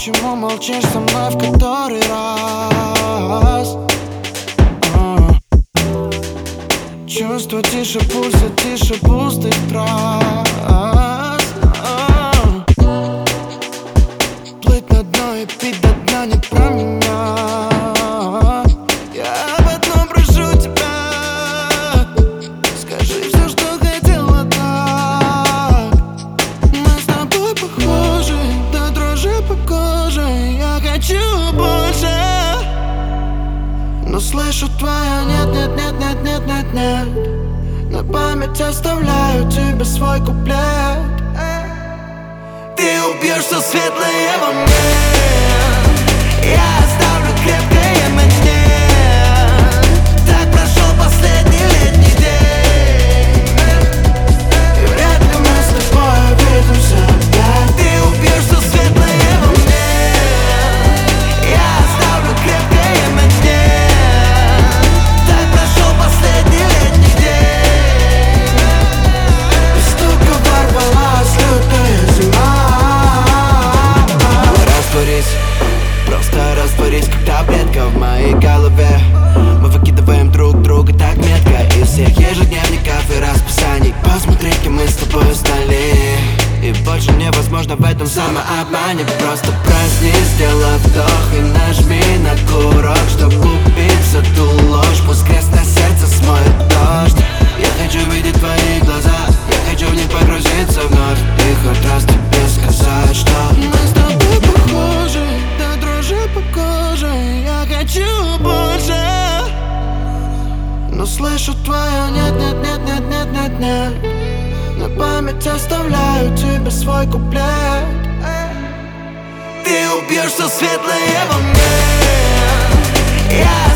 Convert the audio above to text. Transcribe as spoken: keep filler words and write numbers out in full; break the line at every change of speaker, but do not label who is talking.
Почему молчишь со мной в который раз? А. Чувство тише пульса, тише пустых трасс. А. Плыть на дно и пить до дна не про меня. Я об одном прошу тебя: скажи все, что хотела так. Мы с тобой похожи, до дрожи по коже. Я хочу больше, но слышу твое нет, нет, нет, нет, нет, нет, нет. На память оставляю тебе свой куплет. Ты убьешь все светлое во мне. Я оставлю крепкое мне. Так прошел последний летний день, и вряд ли мы с тобой увидимся опять. Ты убьешь все светлое во мне. Я оставлю крепкое мне. Так прошел последний летний день, и стука ворвалась лютая зима. Растворись, просто растворись, как таблетка в моей голове. Мы выкидываем друг друга так метко из всех ежедневников и расписаний. Посмотри, кем мы с тобой стали, и больше невозможно в этом самообмане. Просто проснись, сделай вдох и нажми на курок, чтоб убить всю ту ложь. Пусть крест на сердце смоет дождь. Я хочу видеть твои глаза, я хочу в них погрузиться вновь и хоть раз тебе сказать, что мы с тобой похожи, до дрожи по коже. Я хочу больше, но слышу твое нет, нет, нет, нет, нет, нет, нет. На память оставляю тебе свой куплет. Ты убьешь все светлое во мне. Я